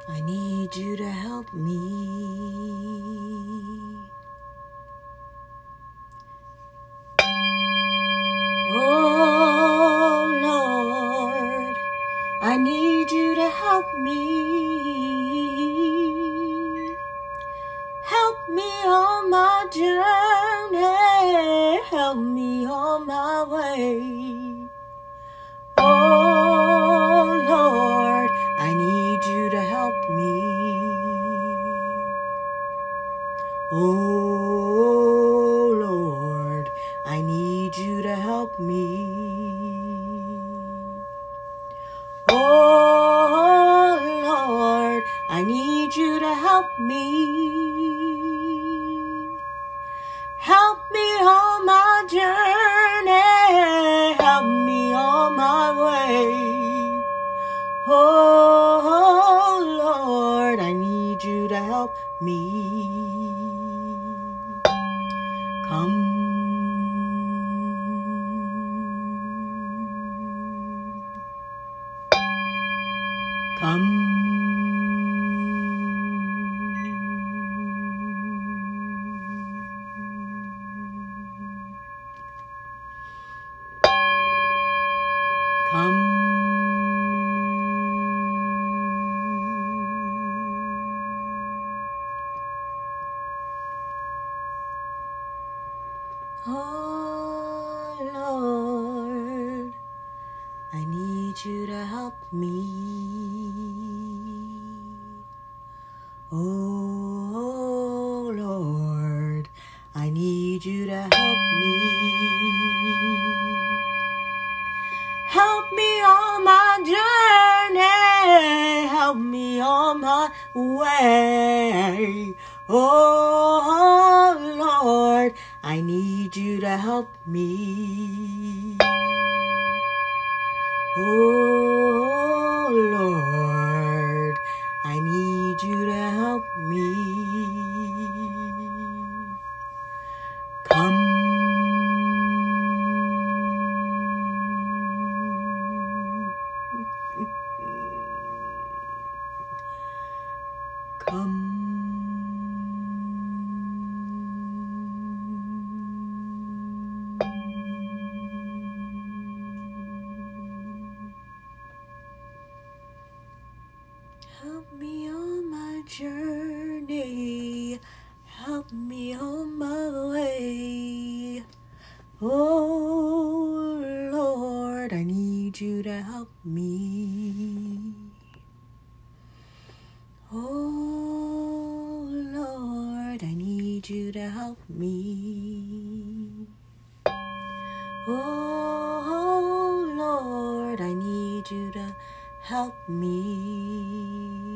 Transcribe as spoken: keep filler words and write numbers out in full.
I need you to help me. Oh Lord, I need you to help me. Help me on my journey. Help me on my way. Oh Lord, I need you to help me. Oh Lord, I need you to help me. Oh Lord, I need you to help me. Help me on my journey. Help me on my way. Oh Lord, I need you to help me. Come. Come. Come. Oh Lord, I need you to help me. Oh Lord, I need you to help me. Help me on my journey. Help me on my way. Oh Lord, I need you to help me. Oh Lord, I need you to help me. Come. Come. Help me on my journey. Help me on my way. Oh Lord, I need you to help me. Oh Lord, I need you to help me. Oh Lord, I need you to help me.